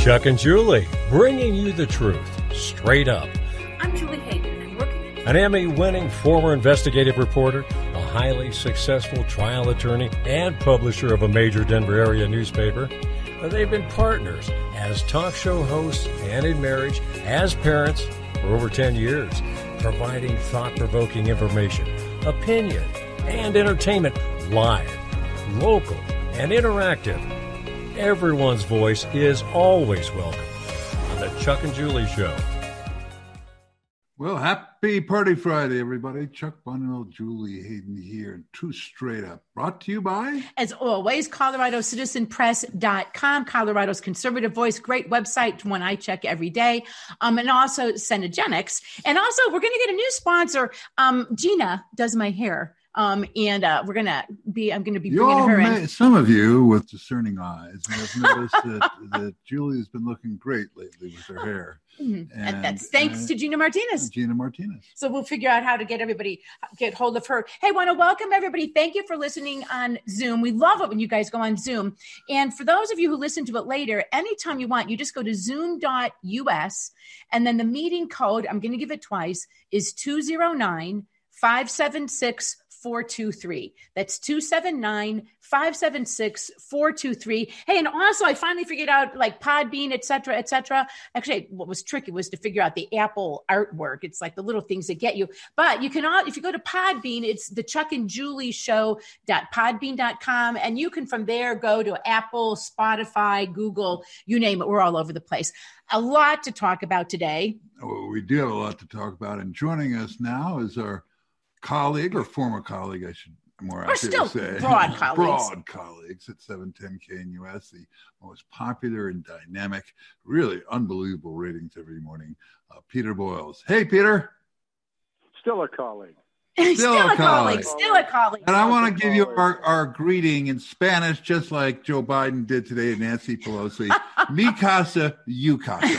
Chuck and Julie, bringing you the truth, straight up. I'm Julie Hayden, and working An Emmy-winning former investigative reporter, a highly successful trial attorney, and publisher of a major Denver area newspaper. They've been partners as talk show hosts and in marriage, as parents for over 10 years, providing thought-provoking information, opinion, and entertainment live, local, and interactive. Everyone's voice is always welcome on the Chuck and Julie Show. Well, happy Party Friday, everybody. Chuck Bunnell, Julie Hayden here. True Straight Up. Brought to you by, as always, ColoradoCitizenPress.com, Colorado's conservative voice. Great website, one I check every day. And also Cenegenics. And also, we're going to get a new sponsor. Gina does my hair. I'm going to be bringing her in. Some of you with discerning eyes have noticed that Julie has been looking great lately with her hair. And that's thanks to Gina Martinez. So we'll figure out how to get hold of her. Hey, want to welcome everybody. Thank you for listening on Zoom. We love it when you guys go on Zoom. And for those of you who listen to it later, anytime you want, you just go to zoom.us, and then the meeting code, I'm going to give it twice, is 209-576-423. That's 279-576-423. Hey, and also I finally figured out like Podbean, et cetera, et cetera. Actually, what was tricky was to figure out the Apple artwork. It's like the little things that get you. But you can if you go to Podbean, it's the Chuck and Julie Show.podbean.com. And you can from there go to Apple, Spotify, Google, you name it. We're all over the place. A lot to talk about today. Well, we do have a lot to talk about. And joining us now is our colleague or former colleague, I should more accurately say. Broad colleagues at 710 KNUS, the most popular and dynamic, really unbelievable ratings every morning. Peter Boyles. Hey, Peter. Still a colleague. Still a colleague. And I want to give you our greeting in Spanish, just like Joe Biden did today at Nancy Pelosi. Mi casa, you casa.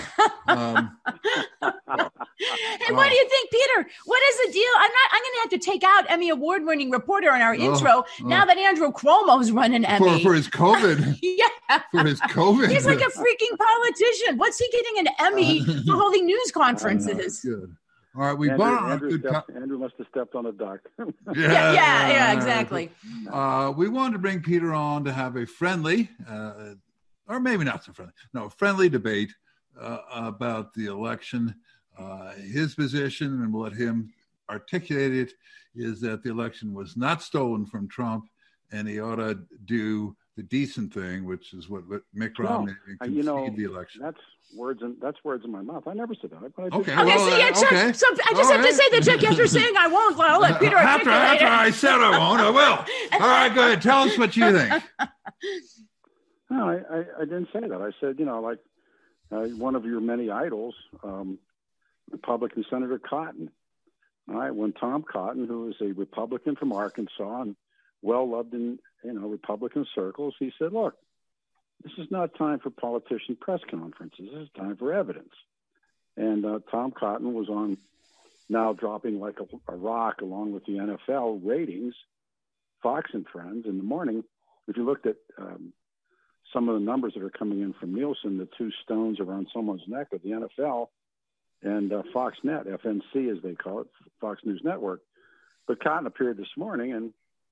Hey, what do you think, Peter? What is the deal? I'm going to have to take out Emmy award-winning reporter in our intro now that Andrew Cuomo's running Emmy. For his COVID. Yeah. For his COVID. He's like a freaking politician. What's he getting an Emmy for holding news conferences? Good. All right, Andrew must have stepped on a duck. Yeah, exactly. We wanted to bring Peter on to have a friendly, or maybe not so friendly, friendly debate about the election. His position, and we'll let him articulate it, is that the election was not stolen from Trump, and he ought to do the decent thing, which is what Mitt Romney conceded the election. That's words in my mouth. I never said that. Okay. So I just have to say that, Chuck, after saying I won't, I'll let Peter articulate after I said I won't, I will. All right, go ahead. Tell us what you think. No, I didn't say that. I said, one of your many idols, Republican Senator Cotton. All right, when Tom Cotton, who is a Republican from Arkansas and well-loved in Republican circles, he said, look, this is not time for politician press conferences. This is time for evidence. And Tom Cotton was on now dropping like a rock along with the NFL ratings, Fox and Friends in the morning. If you looked at some of the numbers that are coming in from Nielsen, the two stones around someone's neck of the NFL and Fox Net, FNC as they call it, Fox News Network. But Cotton appeared this morning, and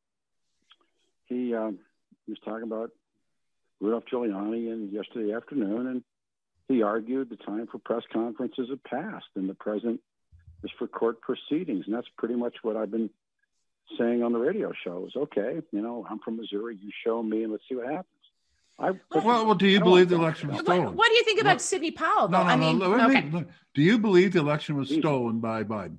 he was talking about Rudolph Giuliani and yesterday afternoon, and he argued the time for press conferences had passed, and the present is for court proceedings. And that's pretty much what I've been saying on the radio show is, okay, I'm from Missouri, you show me, and let's see what happens. Well, do you believe the election was stolen? What do you think about Sidney Powell, though? No. Do you believe the election was stolen by Biden?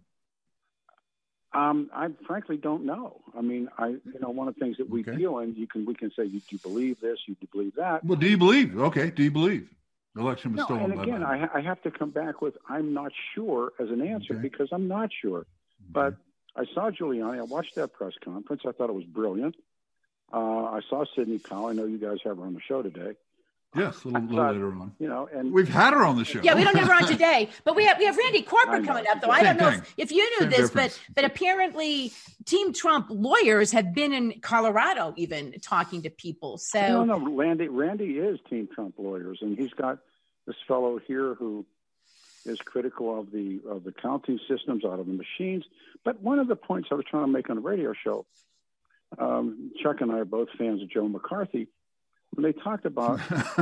I frankly don't know. I mean, one of the things that we deal in, we can say, do you believe this? You believe that? Well, do you believe? Okay, do you believe the election was stolen by Biden? I have to come back with I'm not sure as an answer because I'm not sure. Okay. But I saw Giuliani. I watched that press conference. I thought it was brilliant. I saw Sidney Powell. I know you guys have her on the show today. Yes, a little later on. And we've had her on the show. Yeah, we don't have her on today, but we have Randy Corporate coming up, though. I don't know if you knew this, but apparently Team Trump lawyers have been in Colorado even talking to people. So no, Randy is Team Trump lawyers, and he's got this fellow here who is critical of the counting systems out of the machines. But one of the points I was trying to make on the radio show, Chuck and I are both fans of Joe McCarthy, when they talked about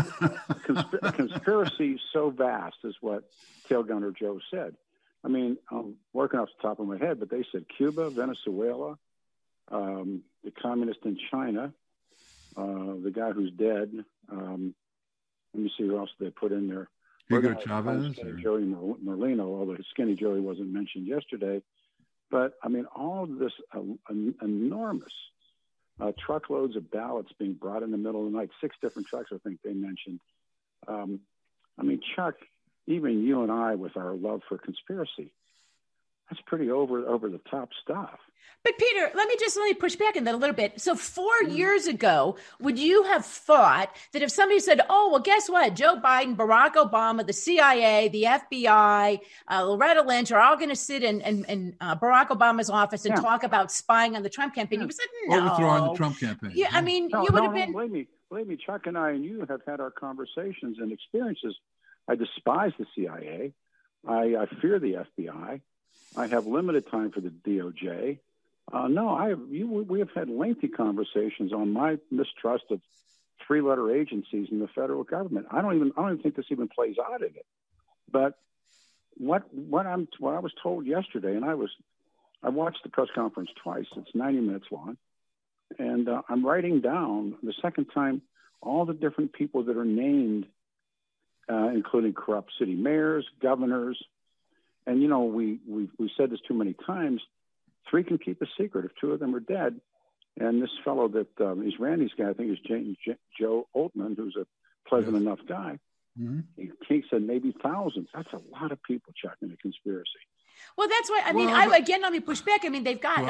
conspiracy so vast is what Tail Gunner Joe said. I mean, I'm working off the top of my head, but they said Cuba, Venezuela, the communist in China, the guy who's dead. Let me see who else they put in there. Hugo Chavez? Joey Merlino, although Skinny Joey wasn't mentioned yesterday. But, I mean, all of this enormous truckloads of ballots being brought in the middle of the night, 6 different trucks, I think they mentioned. I mean, Chuck, even you and I, with our love for conspiracy, that's pretty over the top stuff. But Peter, let me push back on that a little bit. So 4 years ago, would you have thought that if somebody said, oh, well, guess what? Joe Biden, Barack Obama, the CIA, the FBI, Loretta Lynch are all going to sit in Barack Obama's office and talk about spying on the Trump campaign. You would have said, no. Overthrowing the Trump campaign. Yeah, I mean, you would have been. Believe me, Chuck and I and you have had our conversations and experiences. I despise the CIA. I fear the FBI. I have limited time for the DOJ. We have had lengthy conversations on my mistrust of 3-letter agencies in the federal government. I don't even think this even plays out in it. But what I was told yesterday, and I watched the press conference twice. It's 90 minutes long, and I'm writing down the second time all the different people that are named, including corrupt city mayors, governors. And, you know, we said this too many times. 3 can keep a secret if 2 of them are dead. And this fellow that is Randy's guy, I think is Joe Altman, who's a pleasant enough guy. Mm-hmm. He said maybe thousands. That's a lot of people, Chuck, in a conspiracy. Well, that's why, I mean, let me push back. I mean, they've got,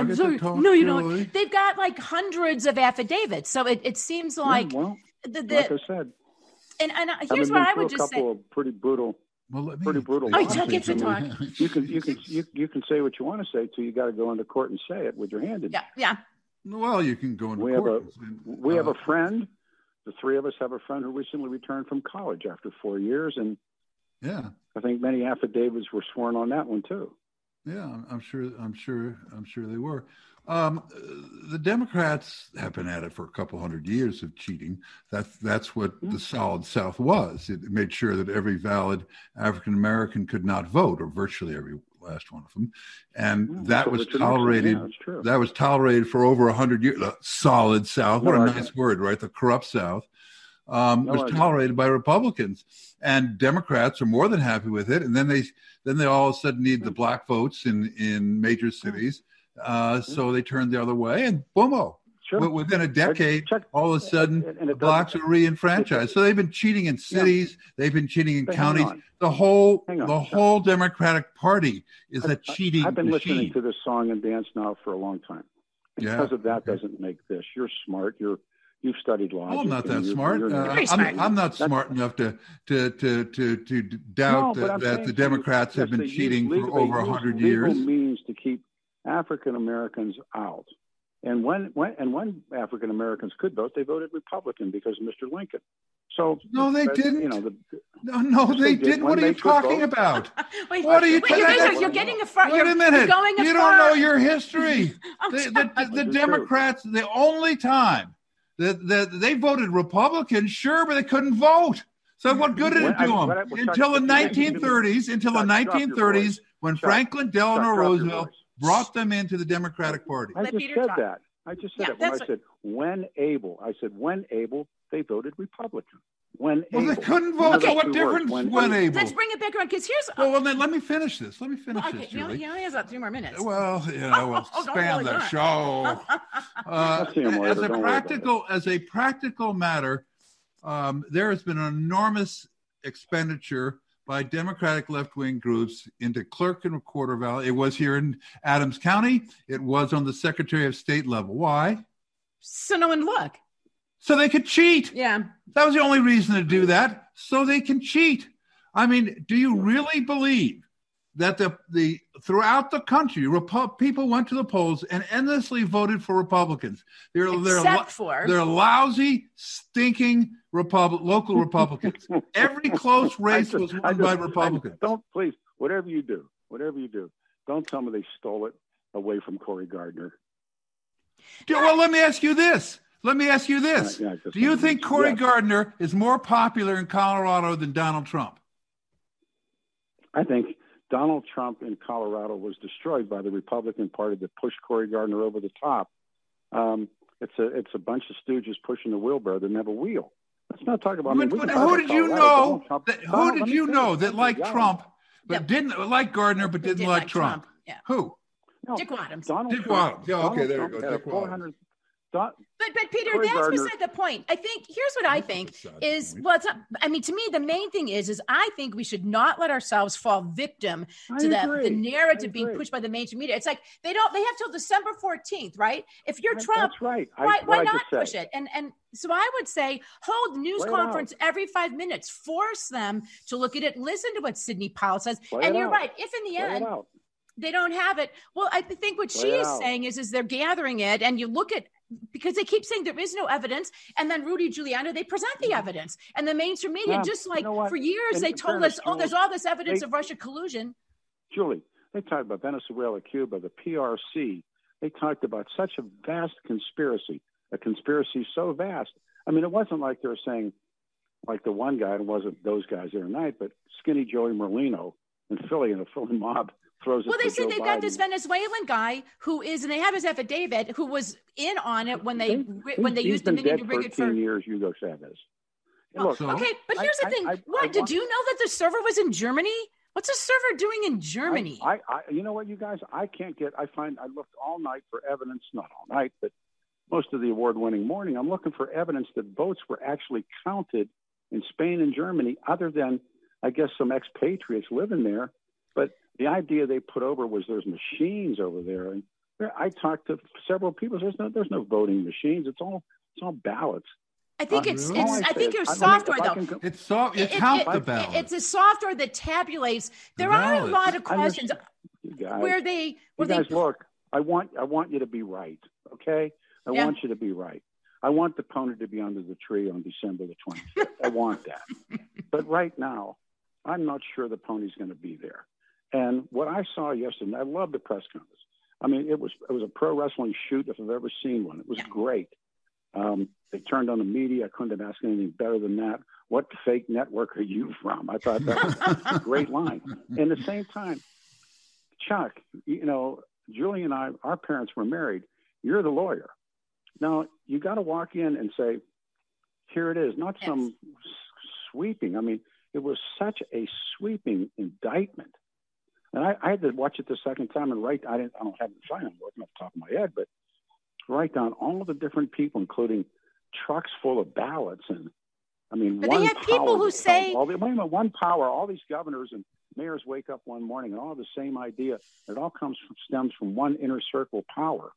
they've got like hundreds of affidavits. So it seems like, like I said. And here's what I would just say. A couple of pretty brutal. Pretty brutal. Oh, Chuck gets to talk. You can say what you want to say till you got to go into court and say it with your hand in. Yeah. Well, you can go into court. We have a friend. The 3 of us have a friend who recently returned from college after 4 years, and I think many affidavits were sworn on that one too. Yeah, I'm sure they were. The Democrats have been at it for a couple hundred years of cheating. That's what the Solid South was. It made sure that every valid African American could not vote, or virtually every last one of them, and that was tolerated. Yeah, that was tolerated for over 100 years. The Solid South, what a nice word, right? The corrupt South was tolerated by Republicans, and Democrats are more than happy with it. And then they all of a sudden need the black votes in major cities. So they turned the other way, and boom! Within a decade, all of a sudden, the blacks are re-enfranchised. So they've been cheating in cities, they've been cheating in counties. The whole Democratic Party is a cheating I've been machine. Listening to this song and dance now for a long time. Because of that doesn't make this. You're smart. You've studied law. I'm not that smart. I'm not smart enough to doubt that the Democrats have been cheating for over 100 years. Legal means to keep African Americans out, and when African Americans could vote, they voted Republican because of Mr. Lincoln. So no, they didn't. They didn't. What are you talking about? What are you talking about? You're getting a Wait a minute. You don't know your history. The Democrats, the only time that they voted Republican, sure, but they couldn't vote. So what good did it do them? Until the 1930s, when Franklin Delano Roosevelt brought them into the Democratic Party. I just said that. When able, they voted Republican. When able. They couldn't vote. Okay. So what difference when able? Let's bring it back around, because here's... Well, then let me finish this. He only has about 3 more minutes. Well, we'll span the show. As a practical matter, there has been an enormous expenditure by Democratic left-wing groups into clerk and recorder valley. It was here in Adams County. It was on the Secretary of State level. Why? So no one look. So they could cheat. Yeah. That was the only reason to do that. So they can cheat. I mean, do you really believe that the throughout the country, people went to the polls and endlessly voted for Republicans. They're lousy, stinking local Republicans. Every close race was won by Republicans. Don't, please, whatever you do, don't tell me they stole it away from Cory Gardner. Well, let me ask you this. Do you think Cory Gardner is more popular in Colorado than Donald Trump? I think Donald Trump in Colorado was destroyed by the Republican Party that pushed Cory Gardner over the top. It's a bunch of stooges pushing the wheelbarrow that never wheel. Let's not talk about. Who did you know that liked Trump but didn't like Gardner but didn't like Trump? Yeah. Who? No, Dick Wadhams. Dick Wadhams. Yeah, okay, there you go. Dick Wadhams. But Peter, that's beside the point. I think here's what I think is, well, it's not, I mean, to me, the main thing is I think we should not let ourselves fall victim to the narrative being pushed by the mainstream media. It's like they have till December 14th, right? If you're Trump, that's right. Why not push it? And so I would say hold news conference every 5 minutes, force them to look at it, listen to what Sidney Powell says. And you're right. If in the end they don't have it, well, I think what she is saying is they're gathering it, and you look at, because they keep saying there is no evidence, and then Rudy Giuliani, they present the evidence, and the mainstream media, just like for years, they told us, there's all this evidence of Russia collusion. Julie, they talked about Venezuela, Cuba, the PRC. They talked about such a vast conspiracy, a conspiracy so vast. I mean, it wasn't like they were saying, like the one guy, it wasn't those guys there tonight, but Skinny Joey Merlino in Philly, and a Philly mob. Well, they said they've got this Venezuelan guy who is, and they have his affidavit, who was in on it when they used Dominion to rig it for 13 years. Hugo Chavez. Look, okay, but here's the thing. Did you know that the server was in Germany? What's a server doing in Germany? You know what, you guys? I looked all night for evidence, not all night, but most of the award-winning morning. I'm looking for evidence that votes were actually counted in Spain and Germany, other than, I guess, some expatriates living there. But the idea they put over was there's machines over there, and I talked to several people. There's no voting machines. It's all ballots. I think I think your software though. It's the ballot. It's a software that tabulates. There are a lot of questions where they look. I want you to be right. Okay, I want you to be right. I want the pony to be under the tree on December the 25th. I want that. But right now, I'm not sure the pony's going to be there. And what I saw yesterday, I love the press conference. I mean, it was a pro wrestling shoot if I've ever seen one. It was great. They turned on the media. I couldn't have asked anything better than that. What fake network are you from? I thought that was a great line. And at the same time, Chuck, Julie and I, our parents were married. You're the lawyer. Now, you got to walk in and say, here it is, not some sweeping. I mean, it was such a sweeping indictment. And I had to watch it the second time and write. I don't have it in I'm working off the top of my head, but write down all of the different people, including trucks full of ballots. And I mean, but they have people who say, one power, all these governors and mayors wake up one morning and all the same idea. It all stems from one inner circle power.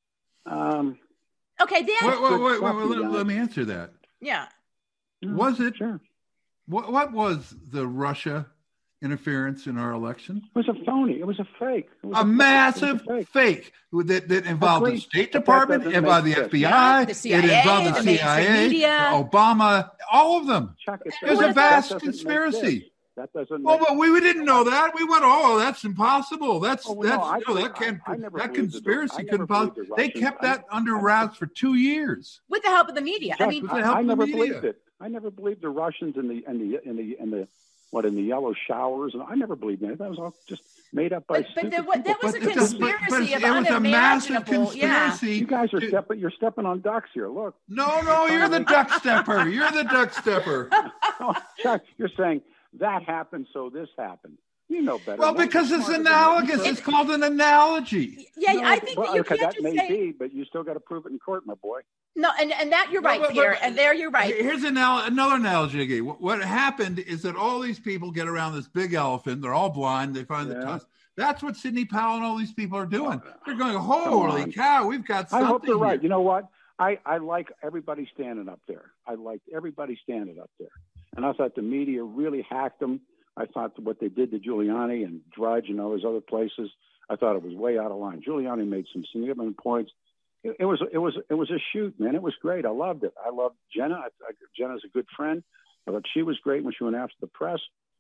Okay, wait, let me answer that. Yeah. Was it? Sure. What was the Russia interference in our election? It was a phony. It was a fake. It was a massive fake that involved the State Department, involved the FBI, the CIA, it involved the CIA, Obama, all of them. Chuck, it was a vast conspiracy. That doesn't. Well, but we didn't know that. We went, that's impossible. That conspiracy couldn't possibly. They kept that under wraps for 2 years with the help of the media. Chuck, I never believed it. I never believed the Russians in the yellow showers, and I never believed that. That was all just made up by. But that was a conspiracy of unimaginable. It was a massive conspiracy. Yeah. You guys are you're stepping on ducks here. Look. No, you're the duck stepper. You're the duck stepper. Chuck, you're saying that happened, so this happened. You know better. Well, because it's analogous. It's called an analogy. Yeah, I think that you can't that just may say. Be, but you still got to prove it in court, my boy. No, and that you're right, Peter, and there you're right. Here's another analogy again. What happened is that all these people get around this big elephant. They're all blind. They find the tusk. That's what Sidney Powell and all these people are doing. They're going, holy cow, we've got something. I hope they're right. Here. You know what? I like everybody standing up there. I liked everybody standing up there. And I thought the media really hacked them I thought what they did to Giuliani and Drudge and all those other places, I thought it was way out of line. Giuliani made some significant points. It was a shoot, man. It was great. I loved it. I loved Jenna. Jenna's a good friend. I thought she was great when she went after the press.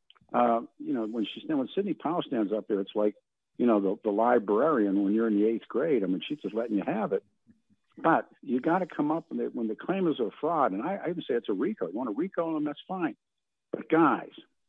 When Sidney Powell stands up there, it's like, the librarian when you're in the 8th grade. I mean, she's just letting you have it. But you got to come up when the claim is a fraud, and I even say it's a RICO. You want to RICO them, that's fine. But guys,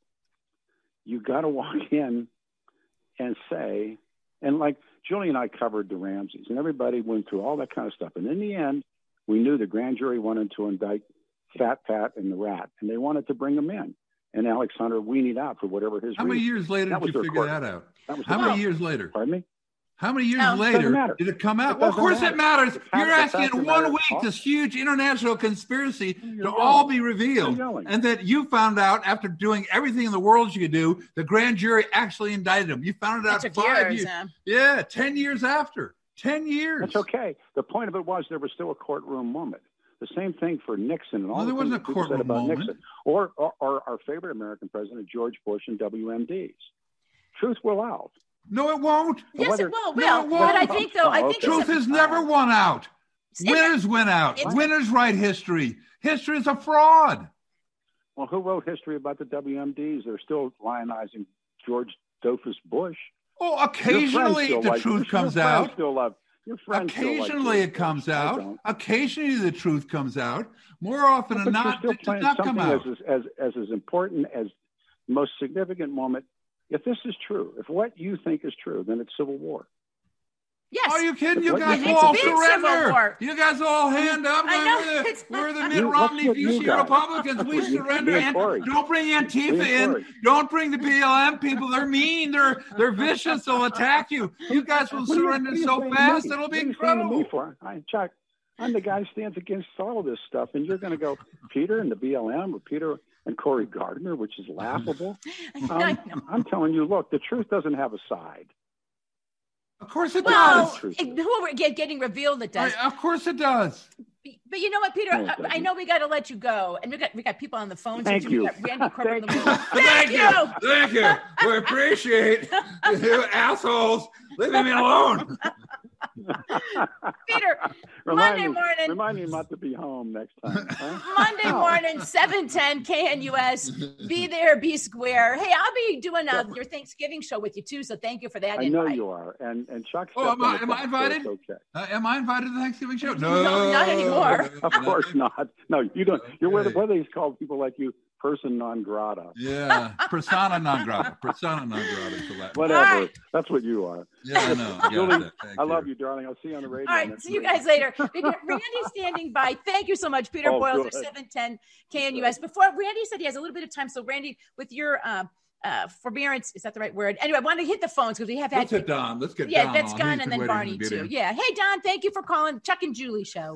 you got to walk in and say, and like Julie and I covered the Ramseys, and everybody went through all that kind of stuff. And in the end, we knew the grand jury wanted to indict Fat Pat and the Rat, and they wanted to bring them in. And Alex Hunter weaned out for whatever his How many years later did you figure that out? How many years later? Pardon me? How many years later did it come out? Well, of course it matters. You're asking in 1 week this huge international conspiracy to all be revealed. And that you found out after doing everything in the world you could do, the grand jury actually indicted him. You found it out 5 years. Yeah, 10 years after. 10 years. That's okay. The point of it was there was still a courtroom moment. The same thing for Nixon and all there wasn't a courtroom moment. Nixon. Or our favorite American president, George Bush, and WMDs. Truth will out. No, it won't. Yes, it will. No, it won't. But I think, truth has never won out. Winners win out. Winners write history. History is a fraud. Well, who wrote history about the WMDs? They're still lionizing George Doofus Bush. Oh, occasionally the truth comes out. Occasionally it comes out. Occasionally the truth comes out. More often than not, it does not come out. As important as the most significant moment. If this is true, if what you think is true, then it's civil war. Yes. Are you kidding? You guys all surrender. You guys all hand up. We're the Mitt Romney VC Republicans. We surrender. And don't bring Antifa in. Don't bring the BLM people. They're mean. They're vicious. They'll attack you. You guys will surrender so fast. It'll be incredible. Chuck, I'm the guy who stands against all of this stuff. And you're going to go, Peter and the BLM or Peter and Cory Gardner, which is laughable. I'm telling you, look, the truth doesn't have a side. Of course it does. Who are getting revealed, it does. Of course it does. But you know what, Peter? I know we got to let you go, and we got people on the phone. Thank you. We got Randy Crawford on the phone. Thank you. Thank you. We appreciate you assholes leaving me alone. Peter, Monday morning. Remind me not to be home next time. Huh? Monday morning, 7:10 KNUS. Be there, be square. Hey, I'll be doing your Thanksgiving show with you too. So thank you for that. I know you are, and Chuck. Oh, am I invited? Okay. Am I invited to the Thanksgiving show? No, not anymore. Of course not. No, you don't. You're what are these called? People like you. Person non grata. Yeah, persona non grata. Persona non grata. Whatever. Right. That's what you are. Yeah, I know. Julie, I love you, darling. I'll see you on the radio. All right, see you guys later. Randy standing by. Thank you so much, Peter Boyle, 710 KNUS. Before Randy said he has a little bit of time, so Randy, with your forbearance, is that the right word? Anyway, I want to hit the phones because we have had. Let's hit Don. Let's get Don. Yeah, that's Don, and then Barney too. Yeah. Hey, Don, thank you for calling Chuck and Julie show.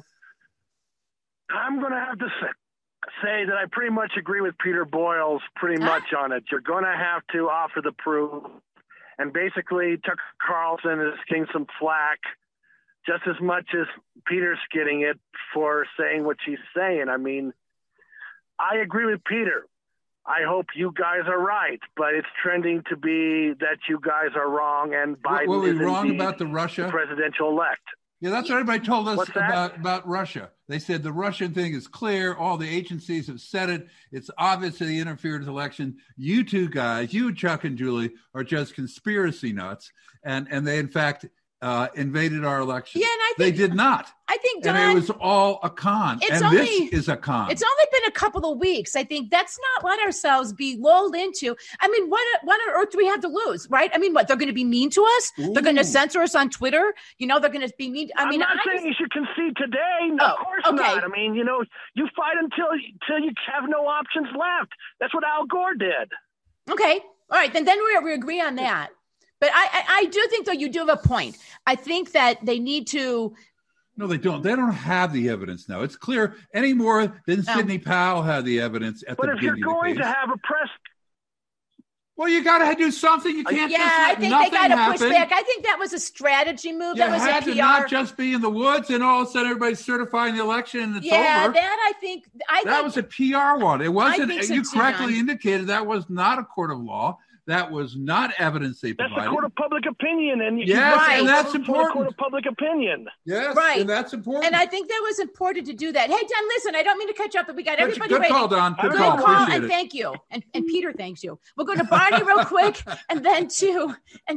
I'm going to have to say that I pretty much agree with Peter Boyles pretty much on it. You're going to have to offer the proof. And basically, Tucker Carlson is getting some flack just as much as Peter's getting it for saying what she's saying. I mean, I agree with Peter. I hope you guys are right, but it's trending to be that you guys are wrong and Biden were we is wrong about the Russia? Presidential elect. Yeah, that's what everybody told us about Russia. They said the Russian thing is clear. All the agencies have said it. It's obvious that they interfered with the election. You two guys, you, Chuck and Julie, are just conspiracy nuts. And they, in fact, invaded our election. Yeah, and I think they did not. I think, Don, and it was all a con. This is a con. It's only been a couple of weeks. I think that's not let ourselves be lulled into. I mean, what on earth do we have to lose, right? I mean, what, they're going to be mean to us? Ooh. They're going to censor us on Twitter? You know, they're going to be mean. I'm not saying you should concede today. No, of course not. I mean, you know, you fight until you have no options left. That's what Al Gore did. Okay. All right. Then we agree on that. But I do think, though, you do have a point. I think that they need to. No, they don't. They don't have the evidence now. It's clear any more than Sidney Powell had the evidence at the beginning. But if you're going to have a press, Well, you got to do something. You can't just I let think nothing they got to happen. push back. I think that was a strategy move. That was had a PR. to not just be in the woods and all of a sudden everybody's certifying the election and it's over. That I think. That was a PR one. It wasn't. So You too, correctly Don. indicated that was not a court of law. That was not evidence they provided. That's a court of public opinion, and and that's important. Court of public opinion. Yes, right, and that's important. And I think that was important to do that. Hey, Don, listen, I don't mean to cut you off, but we got everybody Good waiting. call, Don. Good call. Appreciate and it. thank you, and Peter thanks you. We'll go to Barney real quick, and then to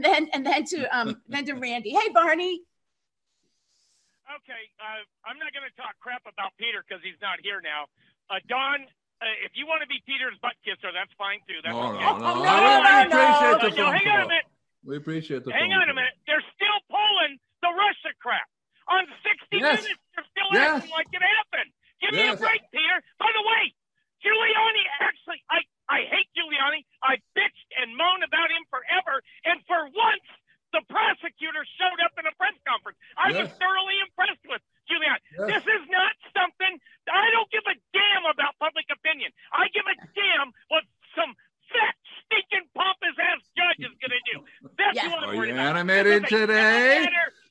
Randy. Hey, Barney. Okay, I'm not going to talk crap about Peter because he's not here now. Don. If you want to be Peter's butt kisser, that's fine too. That's okay. No. Hang on a minute. We appreciate the Hang on a minute. They're still pulling the Russia crap. On 60 Minutes, they're still acting like it happened. Give me a break, Peter. By the way, Giuliani actually, I hate Giuliani. I bitched and moaned about him forever. And for once, the prosecutor showed up in a press conference. I was thoroughly impressed with Giuliani. This is not something, I don't give a damn about public opinion. I give a damn what some fat, stinking, pompous-ass judge is going to do. That's what I'm worried about. Animated today?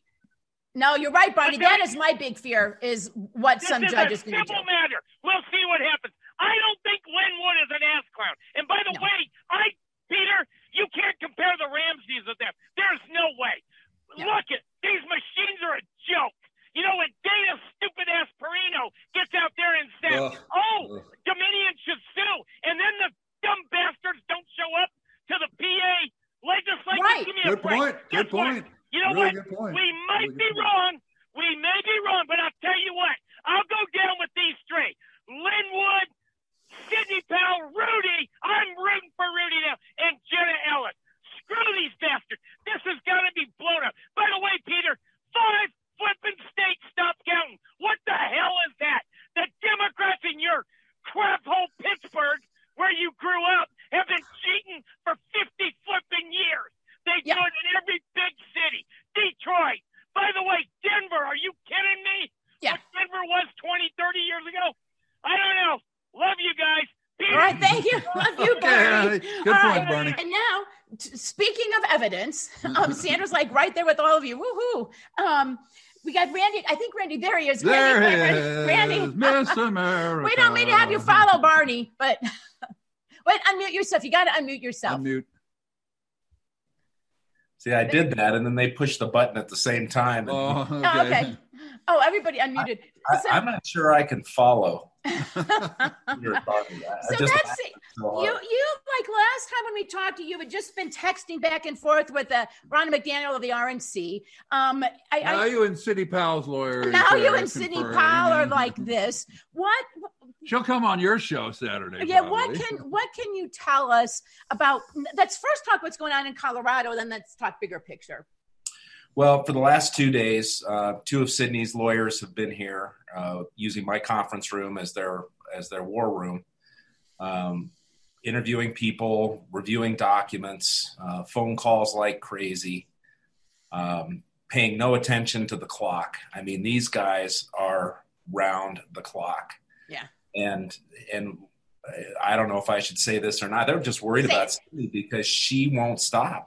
No, you're right, Barney. That is my big fear, is what some judge is going to do. Simple matter. We'll see what happens. I don't think Linwood is an ass clown. And by the way, Peter, you can't compare the Ramseys with them. There's no way. Look at these machines are a joke. You know, when Dana stupid-ass Perino gets out there and says, Dominion should sue, and then the dumb bastards don't show up to the PA legislature. Right. Give me a break. Good point. You know really what? We might be wrong. We may be wrong, but I'll tell you what. I'll go down with these three. Linwood, Sidney Powell, Rudy. I'm rooting for Rudy now, and Jenna Ellis. Screw these bastards. This has got to be blown up. By the way, Peter, 5 flipping states stopped counting. What the hell is that? The Democrats in your crap hole Pittsburgh, where you grew up, have been cheating for 50 flipping years. They do it in every big city. Detroit. By the way, Denver, are you kidding me? Yeah. What Denver was 20, 30 years ago? I don't know. Love you guys. Peter. All right, thank you. Love you, Barney. Good point, Barney. And now, speaking of evidence, Sandra's like right there with all of you. Woohoo! We got Randy. I think Randy, there he is. There he is, Randy. Miss America. We don't mean to have you follow Barney, but wait, unmute yourself. You got to unmute yourself. Unmute. See, I did that, and then they pushed the button at the same time. Okay. Oh, everybody unmuted. I'm not sure I can follow. So that's it. You like last time when we talked to you, had just been texting back and forth with Ronna McDaniel of the RNC. Now you and Sidney Powell's lawyer. Now you and Sidney Powell are like this. What? She'll come on your show Saturday. Yeah. Probably. What can you tell us about? Let's first talk what's going on in Colorado, then let's talk bigger picture. Well, for the last 2 days, 2 of Sidney's lawyers have been here using my conference room as their war room, interviewing people, reviewing documents, phone calls like crazy, paying no attention to the clock. I mean, these guys are round the clock. Yeah. And I don't know if I should say this or not. They're just worried about Sidney because she won't stop,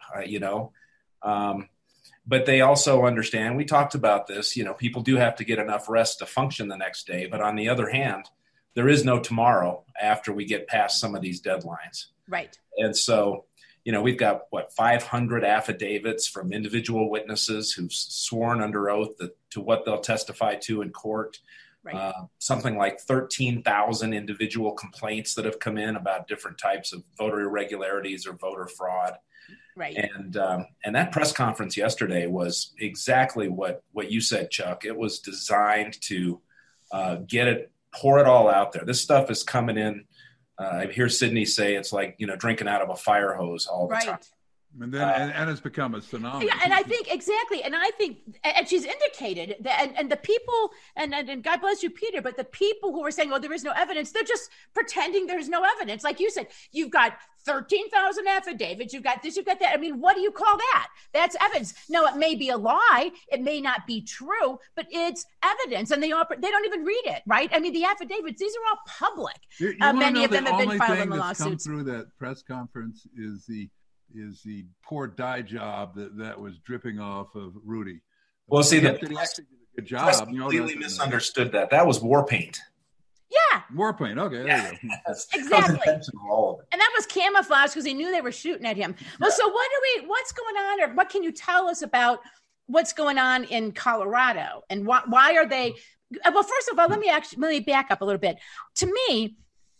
But they also understand, we talked about this, people do have to get enough rest to function the next day. But on the other hand, there is no tomorrow after we get past some of these deadlines. Right. And so, we've got, 500 affidavits from individual witnesses who've sworn under oath to what they'll testify to in court. Right. Something like 13,000 individual complaints that have come in about different types of voter irregularities or voter fraud. Right. And that press conference yesterday was exactly what you said, Chuck. It was designed to pour it all out there. This stuff is coming in. I hear Sidney say it's like, drinking out of a fire hose all the time. And then, and it's become a phenomenon. Yeah, and I think exactly, and she's indicated that, and the people, and God bless you, Peter, but the people who are saying, "Well, there is no evidence," they're just pretending there's no evidence. Like you said, you've got 13,000 affidavits, you've got this, you've got that. I mean, what do you call that? That's evidence. No, it may be a lie, it may not be true, but it's evidence, and they don't even read it, right? I mean, the affidavits; these are all public. Many of them have been filed in the lawsuits. Come through that press conference is the poor dye job that was dripping off of Rudy. Well, see, he actually did a good job. Completely misunderstood that. That was war paint. Yeah. War paint. Okay. Yeah. There you go. Exactly. And that was camouflage because he knew they were shooting at him. Well, so what's going on, or what can you tell us about what's going on in Colorado, and why are they? Well, first of all, let me back up a little bit. To me,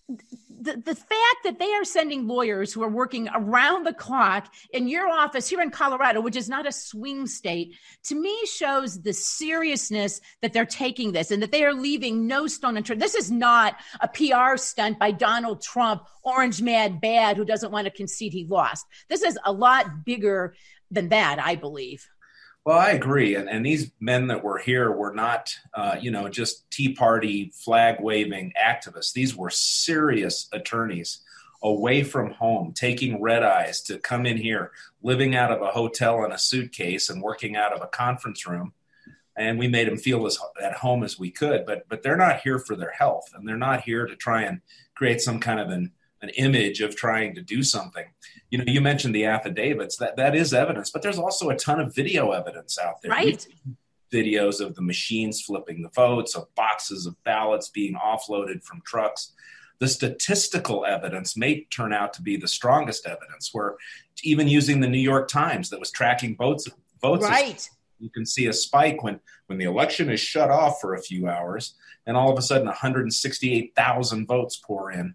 the fact that they are sending lawyers who are working around the clock in your office here in Colorado, which is not a swing state, to me shows the seriousness that they're taking this, and that they are leaving no stone unturned. This is not a PR stunt by Donald Trump, orange mad bad, who doesn't want to concede he lost. This is a lot bigger than that, I believe. Well, I agree. And these men that were here were not, just Tea Party flag waving activists. These were serious attorneys away from home, taking red eyes to come in here, living out of a hotel in a suitcase and working out of a conference room. And we made them feel as at home as we could. But they're not here for their health, and they're not here to try and create some kind of an image of trying to do something. You mentioned the affidavits. That is evidence, but there's also a ton of video evidence out there. Right. Videos of the machines flipping the votes, of boxes of ballots being offloaded from trucks. The statistical evidence may turn out to be the strongest evidence, where even using the New York Times that was tracking votes. Right. You can see a spike when the election is shut off for a few hours, and all of a sudden 168,000 votes pour in.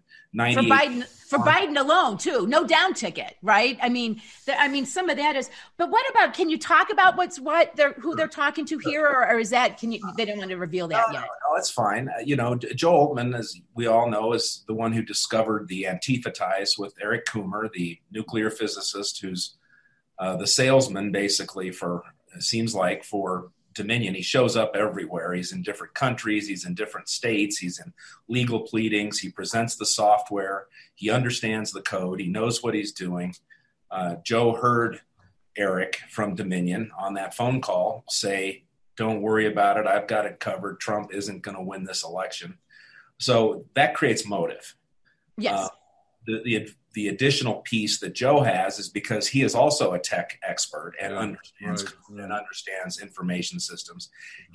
For Biden alone, too. No down ticket, right? I mean, some of that is. But what about? Can you talk about who they're talking to here, or is that? They don't want to reveal that yet? No, it's fine. Joe Altman, as we all know, is the one who discovered the Antifa ties with Eric Coomer, the nuclear physicist, who's the salesman, basically, for Dominion. He shows up everywhere. He's in different countries. He's in different states. He's in legal pleadings. He presents the software. He understands the code. He knows what he's doing. Joe heard Eric from Dominion on that phone call say, "Don't worry about it. I've got it covered. Trump isn't going to win this election." So that creates motive. Yes. The additional piece that Joe has is because he is also a tech expert and understands information systems.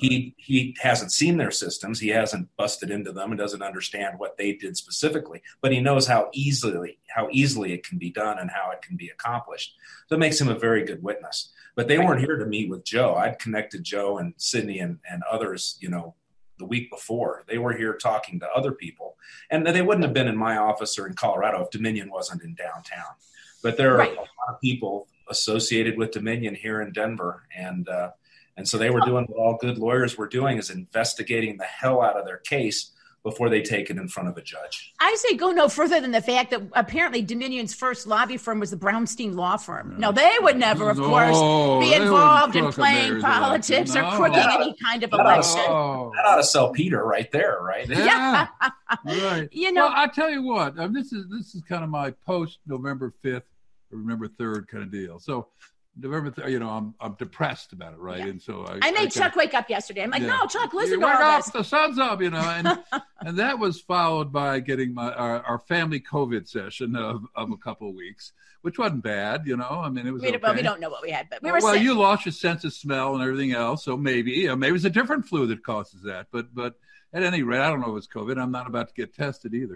He hasn't seen their systems. He hasn't busted into them and doesn't understand what they did specifically, but he knows how easily it can be done and how it can be accomplished. So it makes him a very good witness. But they weren't here to meet with Joe. I'd connected Joe and Sydney and others, the week before. They were here talking to other people, and they wouldn't have been in my office or in Colorado if Dominion wasn't in downtown. But there are a lot of people associated with Dominion here in Denver, and so they were doing what all good lawyers were doing, is investigating the hell out of their case before they take it in front of a judge. I say go no further than the fact that apparently Dominion's first lobby firm was the Brownstein Law Firm. No, they would never, of course, be involved in playing politics or crooking any kind of election. That ought to sell Peter right there, right? Yeah. Right. Well, I tell you what, this is kind of my post November 5th or November 3rd kind of deal. So November 3rd, I'm depressed about it, right? Yeah. And so I made Chuck wake up yesterday. I'm like, no, Chuck, listen to all this. The sun's up, and that was followed by getting our family COVID session of a couple of weeks, which wasn't bad, it was okay. Well, we don't know what we had, but we were sick. You lost your sense of smell and everything else, so maybe it's a different flu that causes that. But at any rate, I don't know if it's COVID. I'm not about to get tested either.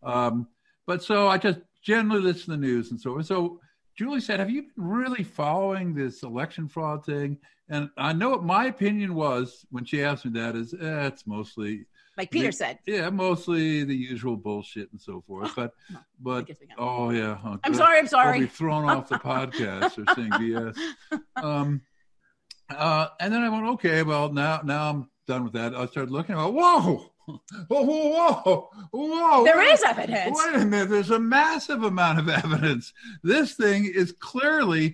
But so I just generally listen to the news and so forth. So Julie said, have you been really following this election fraud thing? And I know what my opinion was when she asked me that is, it's mostly... Like Peter said. Yeah, mostly the usual bullshit and so forth. But oh, yeah. Okay. I'm sorry. I'll be thrown off the podcast or saying BS. And then I went, okay, well, now I'm done with that. I started looking, whoa, Whoa. There is evidence. Wait a minute. There's a massive amount of evidence. This thing is clearly...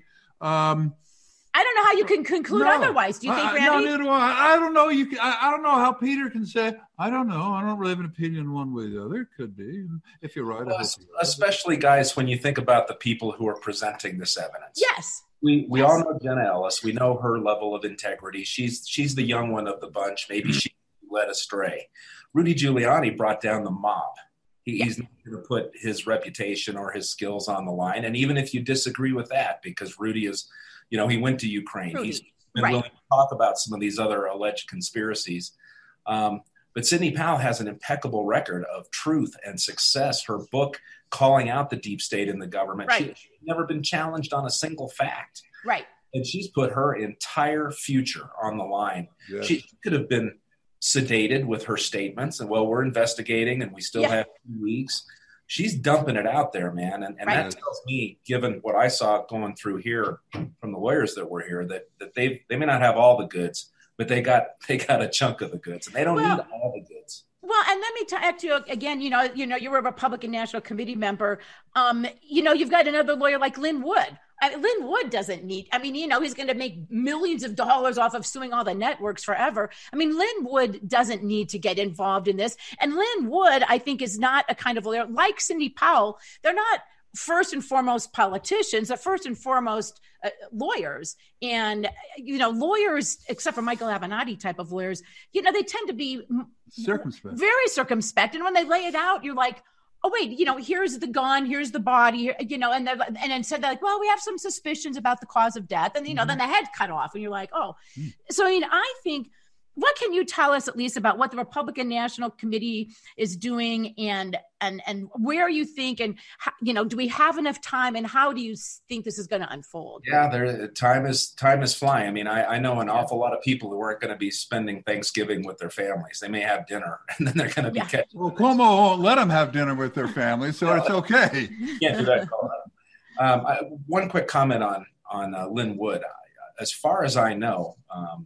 I don't know how you can conclude otherwise. Do you think, Randy? No, I don't know. I don't know how Peter can say, I don't know. I don't really have an opinion one way or the other. It could be. If you're right. Well, especially, guys, when you think about the people who are presenting this evidence. Yes. We all know Jenna Ellis. We know her level of integrity. She's the young one of the bunch. Maybe she led astray. Rudy Giuliani brought down the mob. He's not going to put his reputation or his skills on the line. And even if you disagree with that, because Rudy is... he went to Ukraine. He's been willing to talk about some of these other alleged conspiracies. But Sidney Powell has an impeccable record of truth and success. Her book calling out the deep state in the government. She's never been challenged on a single fact. Right. And she's put her entire future on the line. Yes. She could have been sedated with her statements. And, we're investigating and we still have 2 weeks. She's dumping it out there, man. And that tells me, given what I saw going through here from the lawyers that were here, that they may not have all the goods, but they got a chunk of the goods, and they don't need all the goods. Well, and let me talk to you again. You're a Republican National Committee member. You've got another lawyer like Lin Wood. Lin Wood doesn't need, he's going to make millions of dollars off of suing all the networks forever. Lin Wood doesn't need to get involved in this. And Lin Wood, I think, is not a kind of lawyer like Sidney Powell. They're not first and foremost politicians. They're first and foremost lawyers. And, lawyers, except for Michael Avenatti type of lawyers, they tend to be very circumspect. And when they lay it out, you're like, oh, wait, here's the gun, here's the body, and then said they're like, well, we have some suspicions about the cause of death. And, then the head cut off and you're like, oh. So, I think, what can you tell us at least about what the Republican National Committee is doing and where you think, and, do we have enough time, and how do you think this is going to unfold? Yeah, time is flying. I know an awful lot of people who aren't going to be spending Thanksgiving with their families. They may have dinner and then they're going to be catching. Well, Cuomo won't let them have dinner with their families, so it's okay. Can't do that, Colorado. One quick comment on Lin Wood. As far as I know,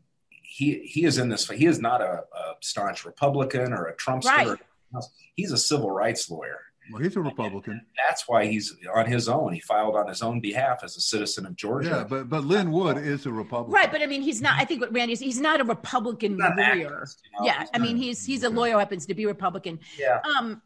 he is in this. He is not a staunch Republican or a Trumpster. Right. He's a civil rights lawyer. Well, he's a Republican. And that's why he's on his own. He filed on his own behalf as a citizen of Georgia. Yeah, but Lin Wood is a Republican. Right, but he's not. I think what Randy is, he's not a Republican lawyer. He's a lawyer who happens to be Republican. Yeah.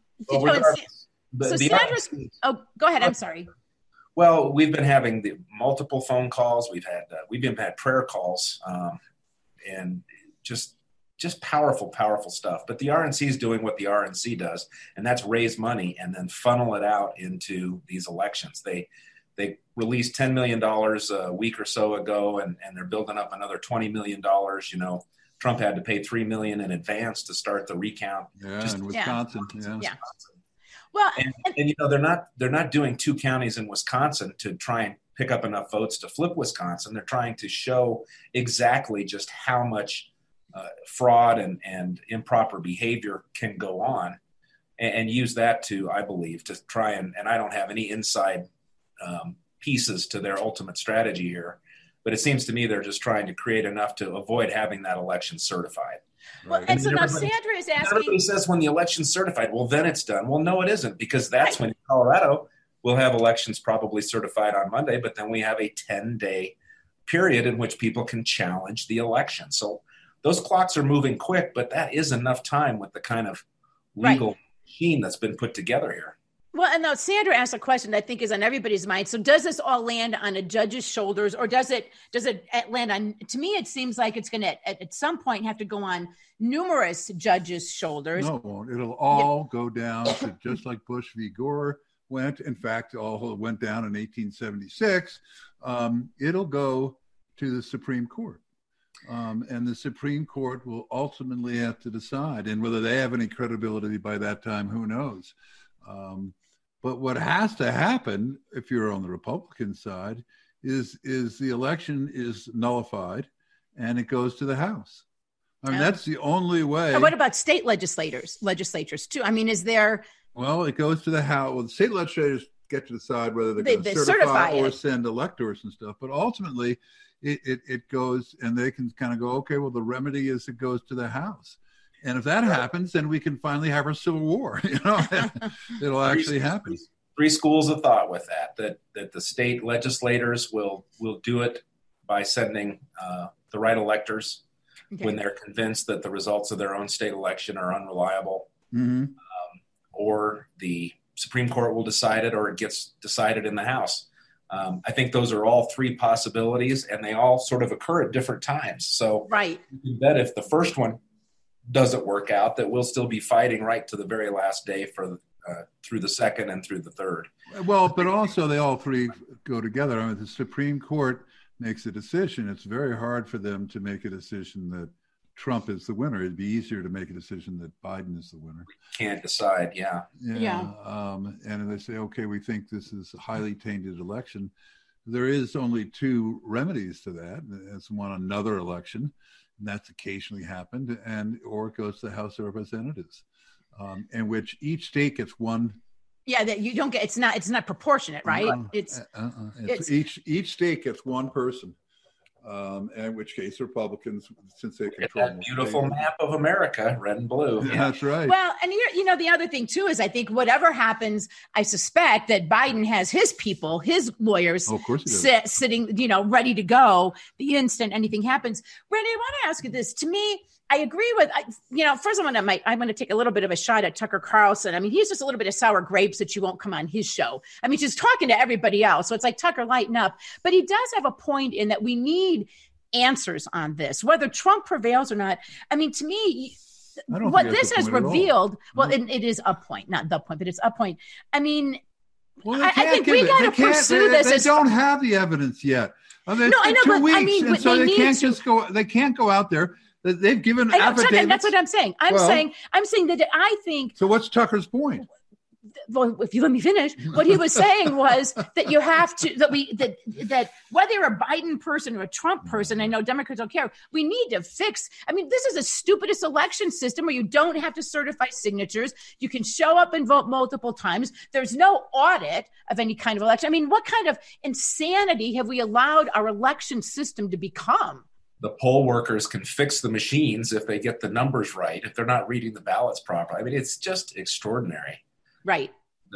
So Sandra's. Oh, go ahead. I'm sorry. Well, we've been having the multiple phone calls. We've had prayer calls. And just powerful stuff. But the RNC is doing what the RNC does, and that's raise money and then funnel it out into these elections. They released $10 million a week or so ago, and they're building up another $20 million. Trump had to pay $3 million in advance to start the recount. Yeah, in Wisconsin. Yeah. Well, and they're not doing 2 counties in Wisconsin to try and pick up enough votes to flip Wisconsin. They're trying to show exactly just how much fraud and improper behavior can go on, and use that to, I believe, to try and I don't have any inside pieces to their ultimate strategy here, but it seems to me they're just trying to create enough to avoid having that election certified. Well, right. And so now Sandra is asking. Everybody says when the election's certified, well, then it's done. Well, no, it isn't, because that's when in Colorado we'll have elections probably certified on Monday, but then we have a 10-day period in which people can challenge the election. So those clocks are moving quick, but that is enough time with the kind of legal machine that's been put together here. Well, and now Sandra asked a question that I think is on everybody's mind. So does this all land on a judge's shoulders, or does it land on, to me, it seems like it's going to, at some point, have to go on numerous judges' shoulders. No, it won't. It'll all go down to just like Bush v. Gore went. In fact, all went down in 1876. It'll go to the Supreme Court. And the Supreme Court will ultimately have to decide. And whether they have any credibility by that time, who knows? But what has to happen, if you're on the Republican side, is the election is nullified and it goes to the House. I mean, that's the only way. And what about state legislatures too? I mean, is there? Well, it goes to the House. Well, the state legislators get to decide whether they're going to certify or send electors and stuff. But ultimately, it goes, and they can kind of go, okay, well, the remedy is it goes to the House. And if that happens, then we can finally have our civil war. It'll actually happen. Three schools of thought with that the state legislators will do it by sending the right electors when they're convinced that the results of their own state election are unreliable, or the Supreme Court will decide it, or it gets decided in the House. I think those are all three possibilities, and they all sort of occur at different times. So you can bet if the first one doesn't work out, that we'll still be fighting right to the very last day for through the second and through the third. Well, but also they all three go together. I mean, the Supreme Court makes a decision. It's very hard for them to make a decision that Trump is the winner. It'd be easier to make a decision that Biden is the winner. We can't decide, and they say, okay, we think this is a highly tainted election. There is only two remedies to that. It's another election, and that's occasionally happened, or it goes to the House of Representatives, in which each state gets one. Yeah, that you don't get. It's not proportionate, right? It's each state gets one person. In which case, Republicans, since they control that beautiful map of America, red and blue. Yeah, that's right. Well, and the other thing too is I think whatever happens, I suspect that Biden has his people, his lawyers, sitting, ready to go the instant anything happens. Randy, I want to ask you this. To me, I agree with, first I'm going to take a little bit of a shot at Tucker Carlson. I mean, he's just a little bit of sour grapes that you won't come on his show. I mean, just talking to everybody else. So it's like, Tucker, lighten up. But he does have a point in that we need answers on this, whether Trump prevails or not. I mean, to me, what this has revealed, it is a point, not the point, but it's a point. I mean, I think we got to pursue this. They don't have the evidence yet. I mean, I know, 2 weeks, and so they can't just go. They can't go out there. They've given affidavits. That's what I'm saying. I'm saying that I think. So what's Tucker's point? Well, if you let me finish, what he was saying was that you have to that whether you're a Biden person or a Trump person, I know Democrats don't care. We need to fix. I mean, this is the stupidest election system where you don't have to certify signatures. You can show up and vote multiple times. There's no audit of any kind of election. I mean, what kind of insanity have we allowed our election system to become? The poll workers can fix the machines if they get the numbers right, if they're not reading the ballots properly. I mean, it's just extraordinary. Right.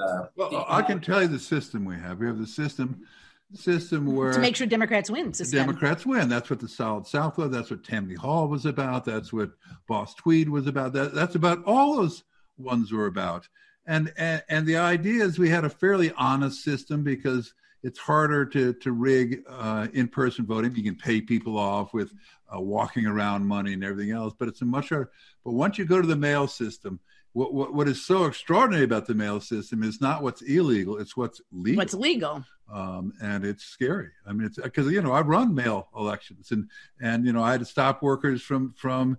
I can tell you the system we have. We have the system where to make sure Democrats win. Democrats win. That's what the Solid South was. That's what Tammany Hall was about. That's what Boss Tweed was about. That's about all those ones were about. And the idea is we had a fairly honest system because it's harder to rig in-person voting. You can pay people off with walking around money and everything else, but it's a much harder. But once you go to the mail system, what is so extraordinary about the mail system is not what's illegal; it's what's legal. What's legal, and it's scary. I mean, it's because I run mail elections, and I had to stop workers from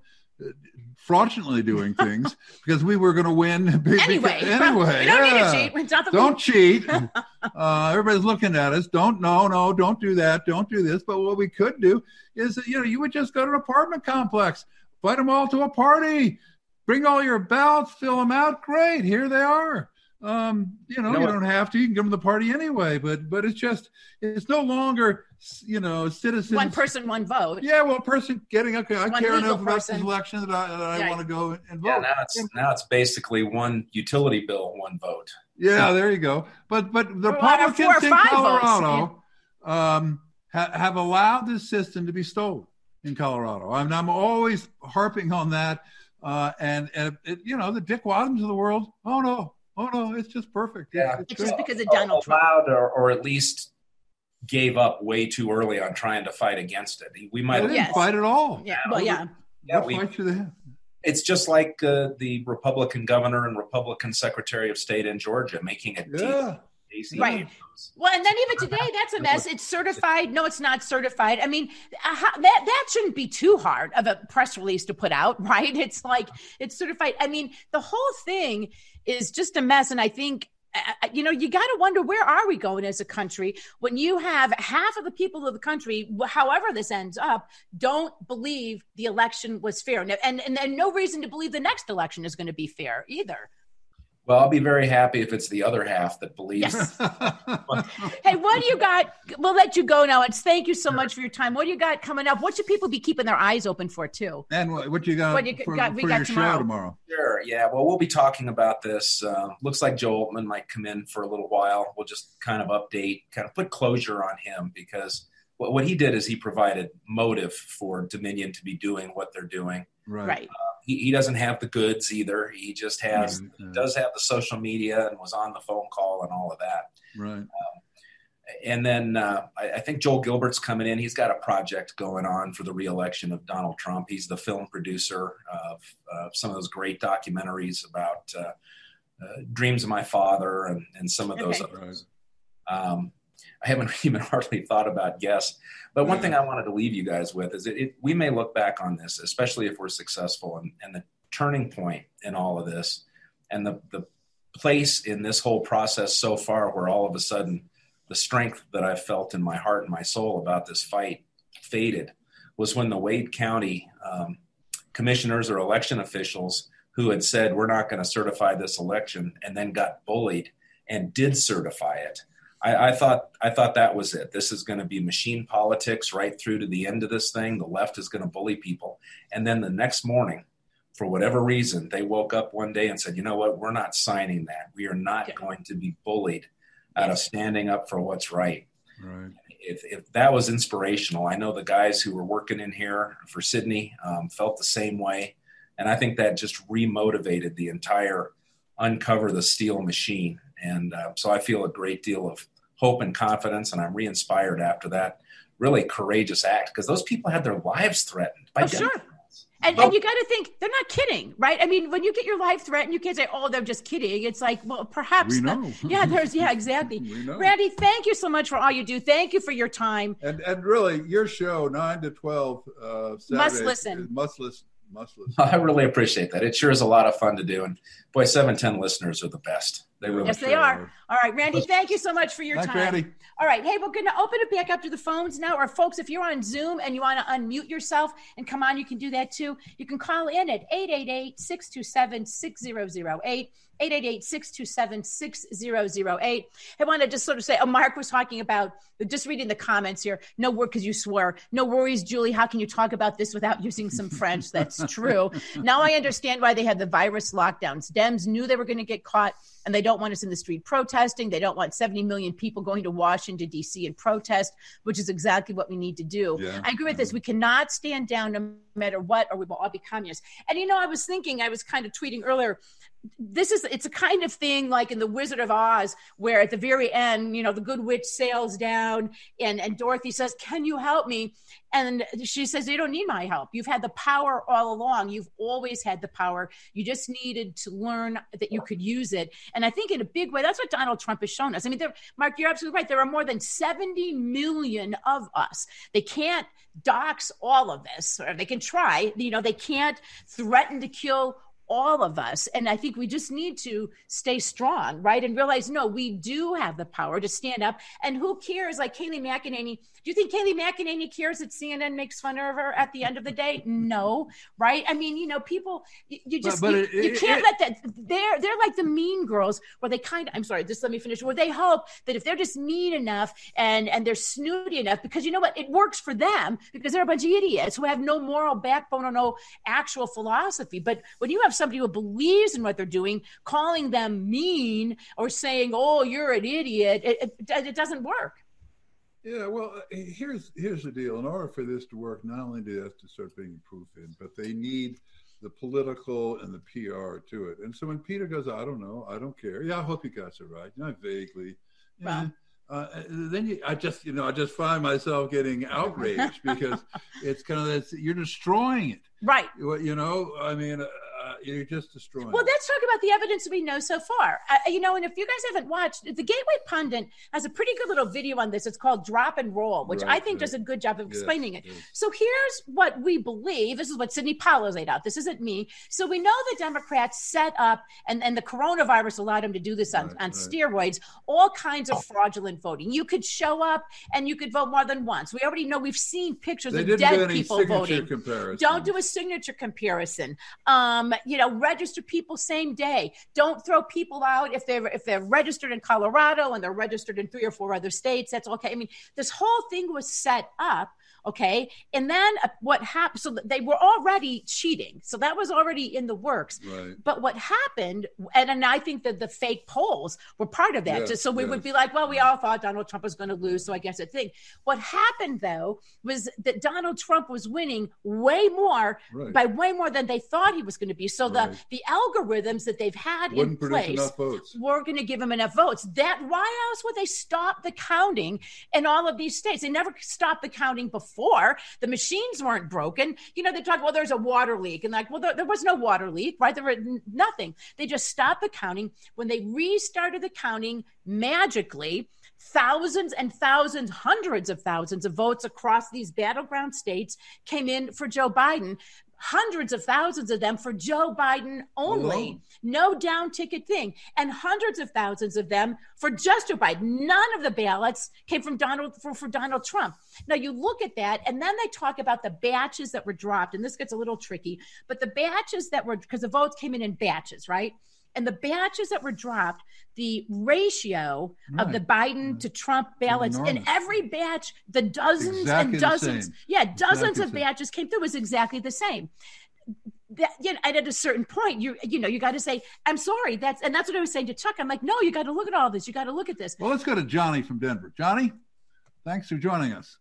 fraudulently doing things because we were going to win anyway. You don't need to cheat. Don't cheat. Everybody's looking at us. Don't do that. Don't do this. But what we could do is, you would just go to an apartment complex, invite them all to a party. Bring all your ballots, fill them out. Great, here they are. You don't have to. You can come to the party anyway. But it's no longer, citizens. One person, one vote. Yeah, well, a person getting I care enough about this election that I want to go and vote. Yeah, now it's basically one utility bill, one vote. Yeah, there you go. But the Republicans in Colorado have allowed this system to be stolen in Colorado. I'm always harping on that. And the Dick Wadhams of the world. Oh no, it's just perfect. Yeah, it's just because of Donald Trump. Allowed or at least gave up way too early on trying to fight against it. We might didn't fight at all. Yeah, well, yeah. What fight should they have? It's just like the Republican governor and Republican Secretary of State in Georgia making it. Yeah. Right. Well, and then even today, that's a mess. It's certified. No, it's not certified. I mean, that shouldn't be too hard of a press release to put out, right? It's like it's certified. I mean, the whole thing is just a mess. And I think, you got to wonder, where are we going as a country when you have half of the people of the country, however this ends up, don't believe the election was fair. And no reason to believe the next election is going to be fair either. Well, I'll be very happy if it's the other half that believes. Hey, what do you got? we'll let you go now. And thank you so much for your time. What do you got coming up? What should people be keeping their eyes open for too? And what you got for your show tomorrow? Sure. Yeah. Well, we'll be talking about this. Looks like Joe Oltmann might come in for a little while. We'll just kind of update, kind of put closure on him, because what he did is he provided motive for Dominion to be doing what they're doing. Right. He doesn't have the goods either. He just has, he does have the social media and was on the phone call and all of that. Right. And then I think Joel Gilbert's coming in. He's got a project going on for the reelection of Donald Trump. He's the film producer of some of those great documentaries about Dreams of My Father and some of those others. I haven't even hardly thought about guests. But one thing I wanted to leave you guys with is we may look back on this, especially if we're successful, and the turning point in all of this and the place in this whole process so far where all of a sudden the strength that I felt in my heart and my soul about this fight faded was when the Wade County commissioners or election officials who had said, we're not going to certify this election, and then got bullied and did certify it. I thought that was it. This is going to be machine politics right through to the end of this thing. The left is going to bully people. And then the next morning, for whatever reason, they woke up one day and said, you know what, we're not signing that. We are not going to be bullied out of standing up for what's right. Right. If that was inspirational, I know the guys who were working in here for Sydney felt the same way. And I think that just remotivated the entire Uncover the Steel machine. And so I feel a great deal of hope and confidence, and I'm re-inspired after that really courageous act, because those people had their lives threatened by Democrats. And you got to think, they're not kidding, right? I mean, when you get your life threatened, you can't say, oh, they're just kidding. It's like, well, perhaps. We know. Exactly. Randy, thank you so much for all you do. Thank you for your time. And really, your show, 9 to 12, Saturday, must listen. Must listen. I really appreciate that. It sure is a lot of fun to do. And boy, 710 listeners are the best. They really they are. All right, Randy, thank you so much for your time. Randy. All right. Hey, we're going to open it back up to the phones now. Or folks, if you're on Zoom and you want to unmute yourself and come on, you can do that too. You can call in at 888-627-6008. 888-627-6008. I want to just sort of say, Mark was talking about, just reading the comments here, no word because you swear. No worries, Julie. How can you talk about this without using some French? That's true. Now I understand why they had the virus lockdowns. Dems knew they were going to get caught, and they don't want us in the street protesting. They don't want 70 million people going to Washington, D.C. and protest, which is exactly what we need to do. Yeah. I agree with this. We cannot stand down no matter what, or we will all be communists. And, I was thinking, I was kind of tweeting earlier, it's a kind of thing like in The Wizard of Oz, where at the very end, the good witch sails down and Dorothy says, can you help me? And she says, you don't need my help. You've had the power all along. You've always had the power. You just needed to learn that you could use it. And I think in a big way, that's what Donald Trump has shown us. I mean, Mark, you're absolutely right. There are more than 70 million of us. They can't dox all of this, or they can try. They can't threaten to kill all of us. And I think we just need to stay strong, right? And realize, no, we do have the power to stand up. And who cares? Like Kayleigh McEnany, do you think Kayleigh McEnany cares that CNN makes fun of her at the end of the day? No, right? I mean, people, you can't let that, they're like the mean girls where they just let me finish, where they hope that if they're just mean enough and they're snooty enough, because you know what, it works for them because they're a bunch of idiots who have no moral backbone or no actual philosophy. But when you have somebody who believes in what they're doing, calling them mean or saying, oh, you're an idiot, it doesn't work. Yeah, well, here's the deal. In order for this to work, not only do they have to start bringing proof in, but they need the political and the PR to it. And so when Peter goes, I don't know, I don't care. Yeah, I hope you got it right. Vaguely. Yeah. Then I just find myself getting outraged because it's kind of you're destroying it. Right. You're just destroying. Well, let's talk about the evidence we know so far. And if you guys haven't watched, the Gateway Pundit has a pretty good little video on this. It's called Drop and Roll, which I think does a good job of explaining it. So here's what we believe. This is what Sidney Powell laid out. This isn't me. So we know the Democrats set up, and the coronavirus allowed them to do this on steroids, all kinds of fraudulent voting. You could show up and you could vote more than once. We already know, we've seen pictures of dead people voting. Comparison. Don't do a signature comparison. register people same day. Don't throw people out if they're registered in Colorado and they're registered in 3 or 4 other states. That's okay. I mean, this whole thing was set up. Okay. And then what happened? So they were already cheating. So that was already in the works. Right. But what happened, and I think that the fake polls were part of that. So we would be like, well, we all thought Donald Trump was going to lose. So I guess it's a thing. What happened, though, was that Donald Trump was winning way more by way more than they thought he was going to be. So the algorithms that they've had in place were going to give him enough votes. Why else would they stop the counting in all of these states? They never stopped the counting before. The machines weren't broken. They talk, well, there's a water leak. And like, well, there was no water leak, right? There was nothing. They just stopped the counting. When they restarted the counting, magically, thousands and thousands, hundreds of thousands of votes across these battleground states came in for Joe Biden. Hundreds of thousands of them for Joe Biden only. No down ticket thing. And hundreds of thousands of them for just Joe Biden. None of the ballots came from for Donald Trump. Now you look at that, and then they talk about the batches that were dropped, and this gets a little tricky, but the batches that were, because the votes came in batches, right? And the batches that were dropped, the ratio of the Biden to Trump ballots in every batch, the dozens and dozens, dozens of batches came through, was exactly the same. And at a certain point, you got to say, I'm sorry. That's what I was saying to Chuck. I'm like, no, you got to look at all this. You got to look at this. Well, let's go to Johnny from Denver. Johnny, thanks for joining us.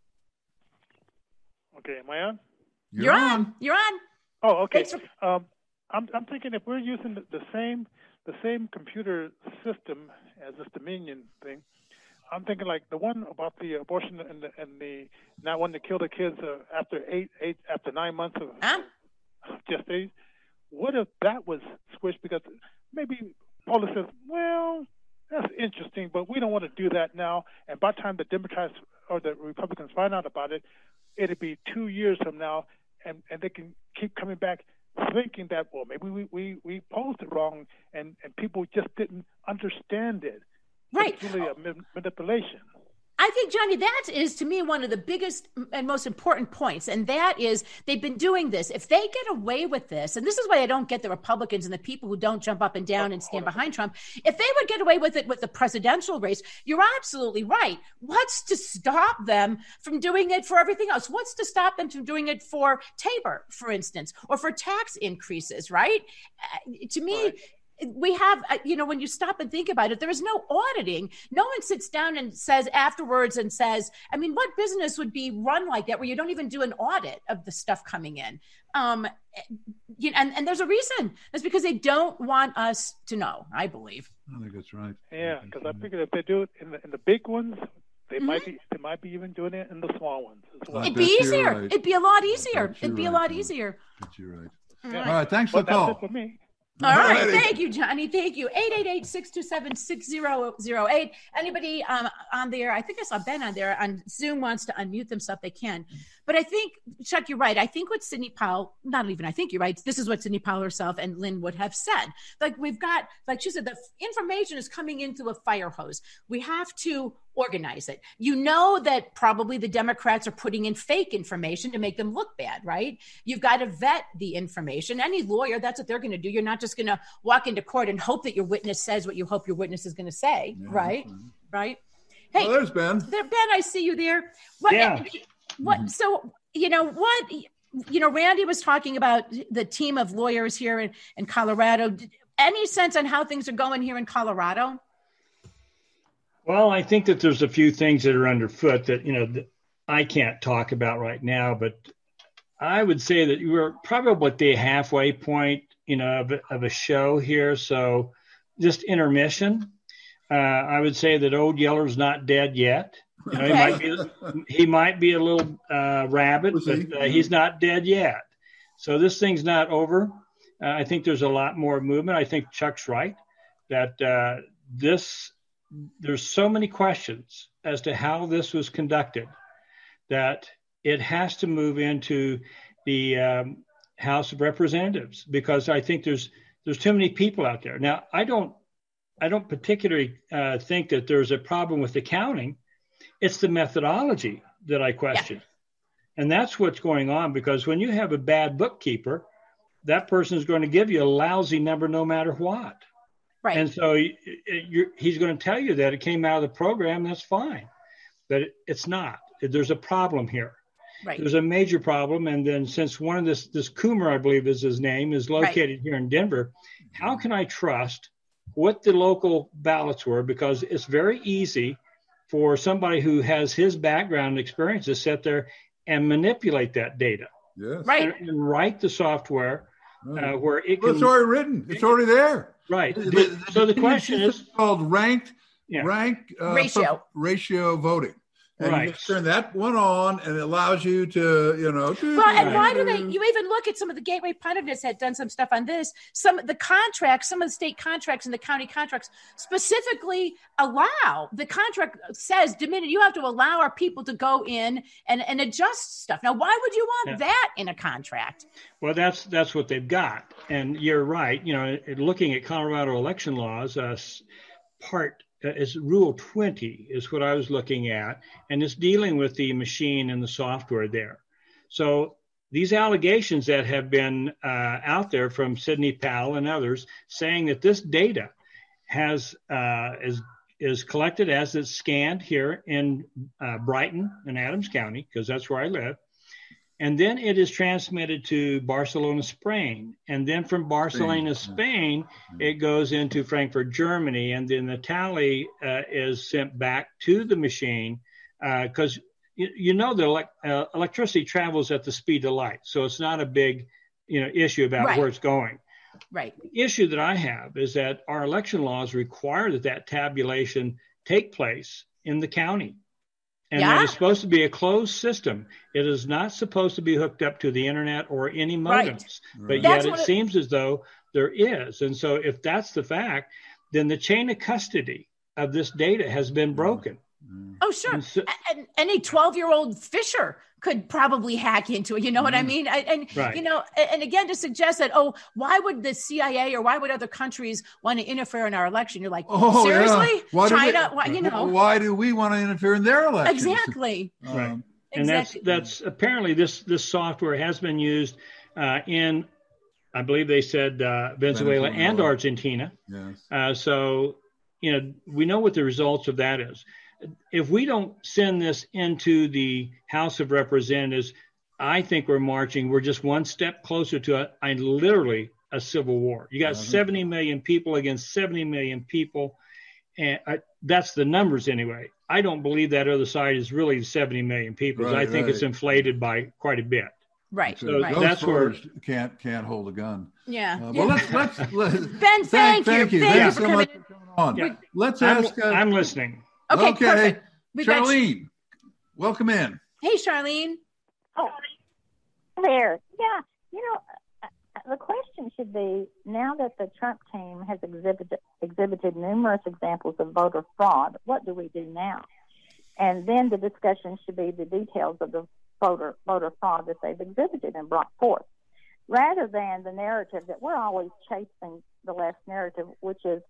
Okay, am I on? You're on. You're on. Oh, okay. I'm thinking if we're using the same computer system as this Dominion thing, I'm thinking like the one about the abortion and the not wanting to kill the kids after 9 months of gestation. What if that was switched? Because maybe Paula says, well, that's interesting, but we don't want to do that now. And by the time the Democrats or the Republicans find out about it, it'll be 2 years from now, and they can keep coming back thinking that, well, maybe we posed it wrong and people just didn't understand it. Right. It's really a manipulation. I think, Johnny, that is, to me, one of the biggest and most important points. And that is, they've been doing this. If they get away with this, and this is why I don't get the Republicans and the people who don't jump up and down and stand behind Trump. If they would get away with it with the presidential race, you're absolutely right. What's to stop them from doing it for everything else? What's to stop them from doing it for Tabor, for instance, or for tax increases, right? To me, we have, when you stop and think about it, there is no auditing. No one sits down and says afterwards and says, I mean, what business would be run like that where you don't even do an audit of the stuff coming in? And there's a reason. It's because they don't want us to know, I believe. I think that's right. Yeah, because I figured if they do it in the big ones, they might be even doing it in the small ones as well. It'd be easier. Right. It'd be a lot easier. It'd be a lot easier. You're right. Yeah. All right, thanks for the call. That's it for me. All right. Thank you, Johnny. Thank you. 888-627-6008. Anybody on there, I think I saw Ben on there on Zoom wants to unmute themselves, they can. But I think, Chuck, you're right. I think what Sidney Powell, not even I think you're right, this is what Sidney Powell herself and Lynn would have said. Like we've got, like she said, the information is coming in through a fire hose. We have to organize it. You know that probably the Democrats are putting in fake information to make them look bad, right? You've got to vet the information. Any lawyer, that's what they're going to do. You're not just going to walk into court and hope that your witness says what you hope your witness is going to say, right? Right? Hey, well, there's Ben. Ben, I see you there. So, Randy was talking about the team of lawyers here in Colorado. Any sense on how things are going here in Colorado? Well, I think that there's a few things that are underfoot that, that I can't talk about right now, but I would say that we're probably at the halfway point, of a show here. So just intermission. I would say that Old Yeller's not dead yet. He might be a little rabid, but he's not dead yet. So this thing's not over. I think there's a lot more movement. I think Chuck's right that there's so many questions as to how this was conducted that it has to move into the House of Representatives, because I think there's too many people out there. Now, I don't particularly think that there's a problem with the counting. It's the methodology that I question. Yeah. And that's what's going on, because when you have a bad bookkeeper that person is going to give you a lousy number no matter what. Right. And so he's going to tell you that it came out of the program. That's fine. But it's not. There's a problem here. Right. There's a major problem. And then since one of this Coomer, I believe is his name, is located here in Denver, how can I trust what the local ballots were? Because it's very easy for somebody who has his background and experience to sit there and manipulate that data. Yes. Right. And write the software where it can. It's already written. It's already there. Right. So the question is called rank ratio voting. And you just turn that one on, and it allows you to, Well, and why do you even look at some of the Gateway Pundits had done some stuff on this. Some of the contracts, some of the state contracts and the county contracts specifically allow, the contract says, Dominion, you have to allow our people to go in and adjust stuff. Now, why would you want that in a contract? Well, that's what they've got. And you're right. Looking at Colorado election laws, is Rule 20 is what I was looking at, and it's dealing with the machine and the software there. So these allegations that have been out there from Sidney Powell and others saying that this data is collected as it's scanned here in Brighton and Adams County, because that's where I live. And then it is transmitted to Barcelona, Spain. And then from Barcelona, Spain, it goes into Frankfurt, Germany. And then the tally is sent back to the machine because, the electricity travels at the speed of light. So it's not a big, issue about where it's going. Right. The issue that I have is that our election laws require that tabulation take place in the county. And that is supposed to be a closed system. It is not supposed to be hooked up to the internet or any modems. Right. But yet it seems as though there is. And so if that's the fact, then the chain of custody of this data has been broken. Oh, sure. And any 12-year-old Fisher could probably hack into it. You know what I mean? And again, to suggest that, why would the CIA or why would other countries want to interfere in our election? You're like, seriously? Yeah. China? Why do we want to interfere in their election? Exactly. Right. And that's apparently this software has been used in, I believe they said Venezuela and Argentina. Yes. So, we know what the results of that is. If we don't send this into the House of Representatives, I think we're just one step closer to literally a civil war. You got 70 million people against 70 million people. And that's the numbers anyway. I don't believe that other side is really 70 million people. I think it's inflated by quite a bit. Right. So that's where can't hold a gun. Yeah. Well, let's Ben, thank you. Thank you so much for coming on. Yeah. Let's ask. I'm listening. Okay. Perfect. Charlene, welcome in. Hey, Charlene. Oh, there. Yeah. The question should be, now that the Trump team has exhibited numerous examples of voter fraud, what do we do now? And then the discussion should be the details of the voter fraud that they've exhibited and brought forth, rather than the narrative that we're always chasing, the left narrative, which is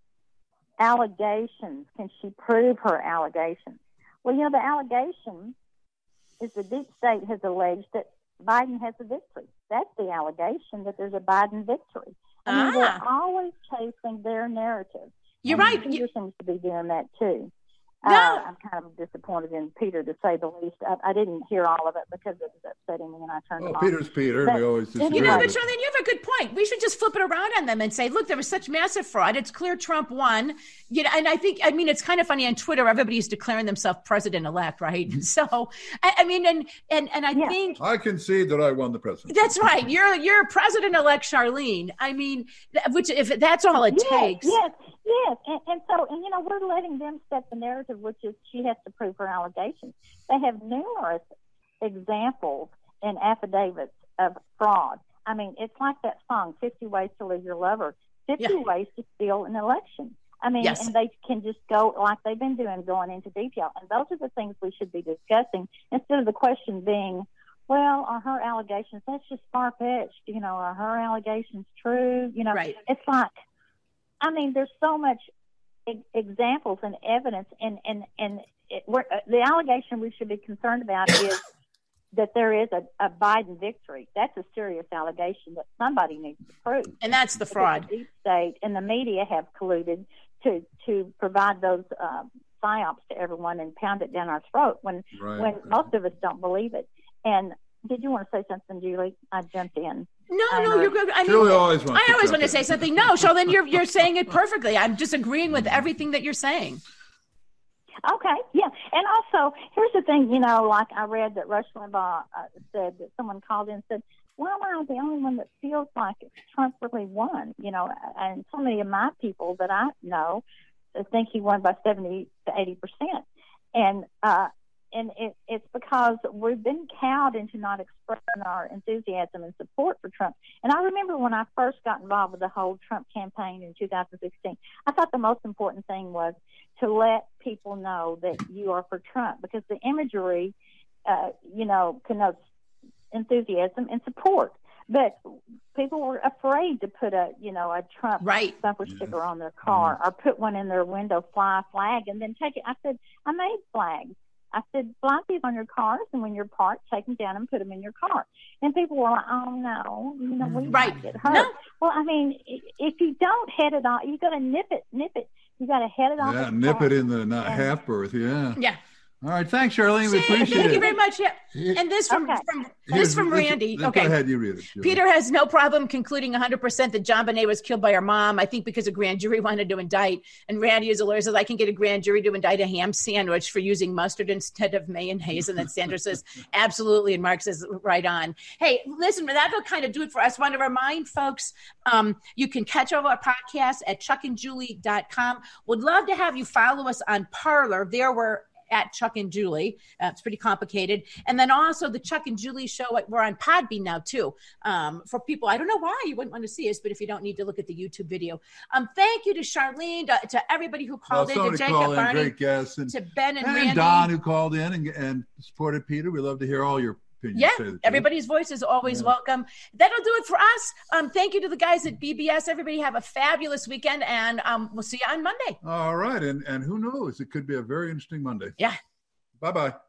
allegations. Can she prove her allegations? Well, the allegation is the deep state has alleged that Biden has a victory. That's the allegation, that there's a Biden victory. I mean, we're always chasing their narrative. You're right. Peter seems to be doing that too. No. I'm kind of disappointed in Peter, to say the least. I didn't hear all of it because it was upsetting me, and I turned it off. Peter's Peter. We always but Charlene, you have a good point. We should just flip it around on them and say, look, there was such massive fraud. It's clear Trump won. And it's kind of funny on Twitter, everybody's declaring themselves president-elect, right? So, I think I concede that I won the presidency. That's right. You're president-elect, Charlene. I mean, which if that's all it takes. Yes. And so we're letting them set the narrative, which is she has to prove her allegations. They have numerous examples in affidavits of fraud. I mean, it's like that song, 50 Ways to Leave Your Lover, 50 Ways to Steal an Election. I mean, and they can just go like they've been doing, going into detail. And those are the things we should be discussing, instead of the question being, well, are her allegations, that's just far-fetched, are her allegations true? It's like, I mean, there's so much examples and evidence, and the allegation we should be concerned about is that there is a Biden victory. That's a serious allegation that somebody needs to prove. And that's the fraud. The deep state and the media have colluded to provide those psyops to everyone and pound it down our throat when most of us don't believe it. And did you want to say something, Julie? I jumped in. No, you're good. I mean, I always want to say something. No, Charlene, you're saying it perfectly. I'm just agreeing with everything that you're saying. Okay, yeah. And also, here's the thing, like I read that Rush Limbaugh said that someone called in and said, well, am I the only one that feels like Trump really won? And so many of my people that I know think he won by 70 to 80%. And it's because we've been cowed into not expressing our enthusiasm and support for Trump. And I remember when I first got involved with the whole Trump campaign in 2016, I thought the most important thing was to let people know that you are for Trump, because the imagery, connotes enthusiasm and support. But people were afraid to put a Trump bumper sticker on their car or put one in their window, fly a flag, and then take it. I said, I made flags. I said, fly these on your cars, and when you're parked, take them down and put them in your car. And people were like, oh, no, we might get hurt. No. Well, I mean, if you don't head it off, you got to nip it. You got to head it off. Yeah, nip it in the half birth, yeah. Yeah. All right, thanks, Charlene. We appreciate it. Thank you very much. Yeah. And this from Randy. Okay. Go ahead, you read it. Peter has no problem concluding 100% that John Bonet was killed by her mom. I think because a grand jury wanted to indict. And Randy, as a lawyer, says I can get a grand jury to indict a ham sandwich for using mustard instead of mayonnaise. And then Sandra says absolutely, and Mark says right on. Hey, listen, that'll kind of do it for us. Want to remind folks, you can catch all our podcasts at chuckandjulie.com. Would love to have you follow us on Parler. There we're at Chuck and Julie. It's pretty complicated. And then also the Chuck and Julie show, we're on Podbean now too. For people, I don't know why you wouldn't want to see us, but if you don't need to look at the YouTube video. Thank you to Charlene, to everybody who called in, to Jacob Barney, great guests, and, to Ben and Randy. Don who called in and supported Peter. We love to hear all your opinions. Yeah, everybody's voice is always welcome. That'll do it for us. Thank you to the guys at BBS. Everybody have a fabulous weekend, and we'll see you on Monday. All right, and who knows? It could be a very interesting Monday. Yeah. Bye-bye.